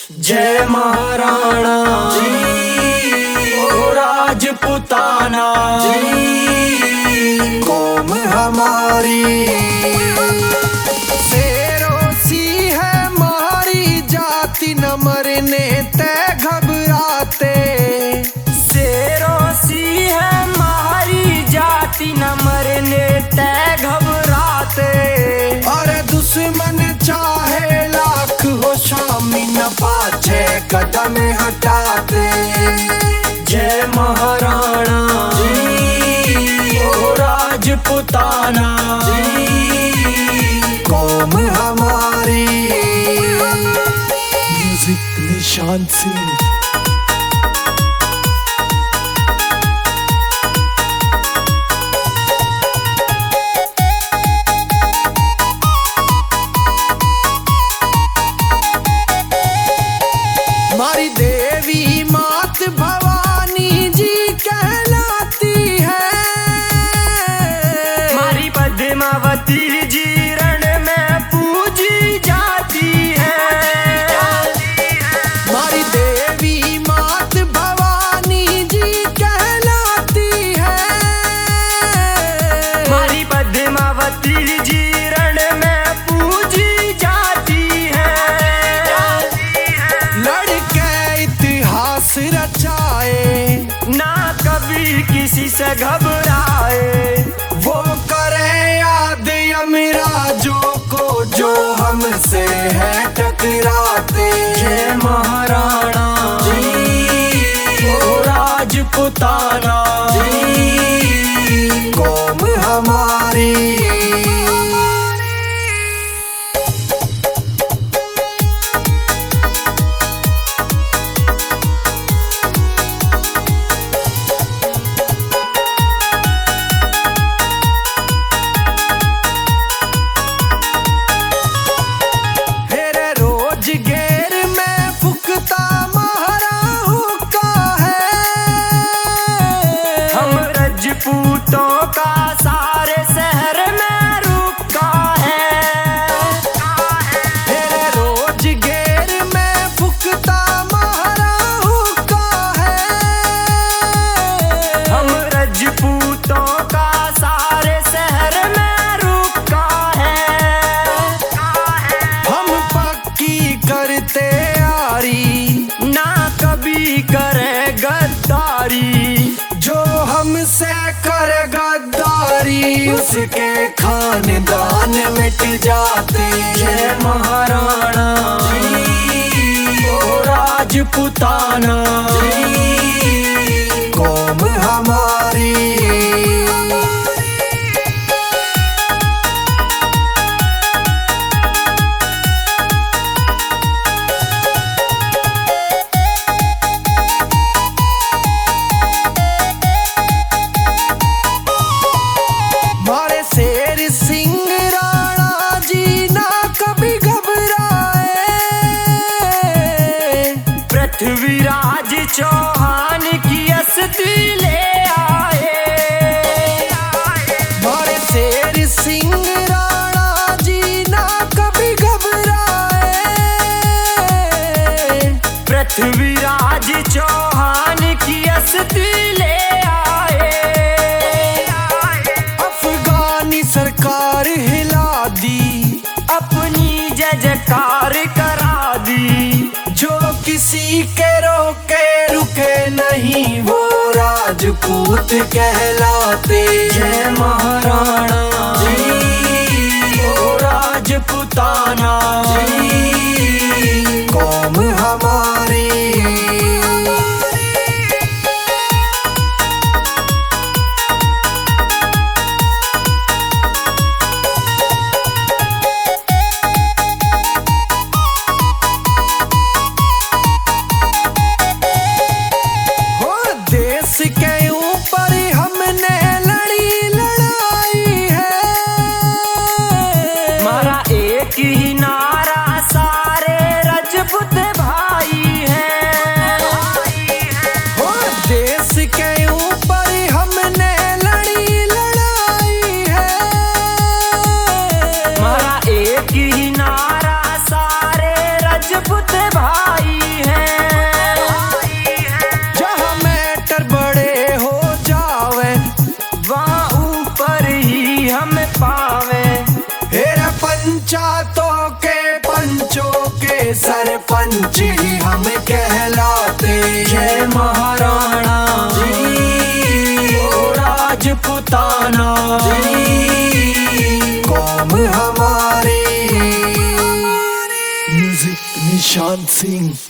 जय महाराणा ओ राजपुताना कौम हमारी शेरों सी है हमारी जाति न मरने तय घबराते। शेरों सी है हमारी जाति न मरने तय घबराते। और दुश्मन चाहे लाख हो शामी न पाछे कदम हटाते। जय महाराणा ओ राजपुताना कौम हमारी। म्यूजिक निशान सिंह। हमारी देवी मात भवानी जी कहलाती है। हमारी पद्मावती जी रण में पूजी जाती है। हमारी देवी मात भवानी जी कहलाती है। हमारी पद्मावती जी रण में पूजी जाती है। लड़के इतिहास रचाए ना कभी किसी से घबराए। वो करे याद यमराजों को जो हमसे है टकराते। जय महाराणा ओ राजपुताना कौम हमारी। हेरे रोज घेर में फुकता महाराहू का है। हम रजपूतों का सारे शहर में रुका है। हेरे रोज घेर में फुकता महाराहू का है। हम रजपूतों का सारे शहर में रुका है। हम पक्की करते यारी ना कभी करे गद्दारी। जो हमसे कर गद्दारी उसके खानदान मिट जाते। जय महाराणा ओ राजपुताना कौम हमारी। मारे शेर सिंह राणा जी ना कभी घबराए। पृथ्वीराज चौहान की अस्ती ले आए। मारे शेर सिंह राणा जी ना कभी घबराए। पृथ्वीराज चौहान की अस्ती ले आए। अफगानी सरकार हिला दी अपनी जयकार करा दी। जो किसी के रोके रुके नहीं वो राजपूत कहलाते। जय महाराणा ओ राजपुताना कौम हमारी। हो देश के ऊपर हमने लड़ी लड़ाई है। हमारा एक ही नारा सारे रजपूत भाई हैं। हो देश के ऊपर हमने लड़ी लड़ाई है। हमारा एक ही नारा सारे रजपूत भाई पंच ही हम कहलाते। जय महाराणा जी, ओ राजपुताना जी, कौम हमारी। म्यूजिक निशान सिंह।